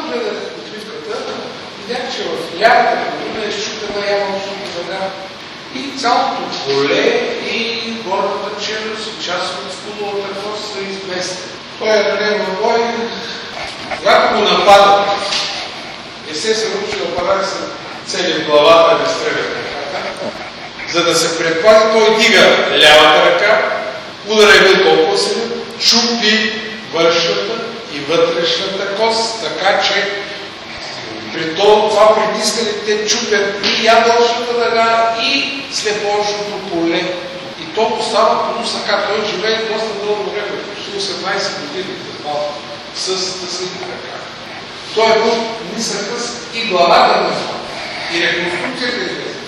гледах отливката, видях, че в лявата половина е изчупена ямочната дъга. И цялото поле, и горната челюст, и част от скуловата кост са изместени. Той е ранен в бой. Когато го нападат, естествено, че опадаха се цели в главата, не стреля ръката. За да се предпази, той дига лявата ръка, удара е бил толкова силен, чупи външната и вътрешната кост, така че при това притискане те чупят и ябълчната дъга, и слепоочното поле. И то остава по носака. Той живее доста дълго време, почти 18 години с тази ръка. Той е бил нисък къс и главата на това. И реконструкцията е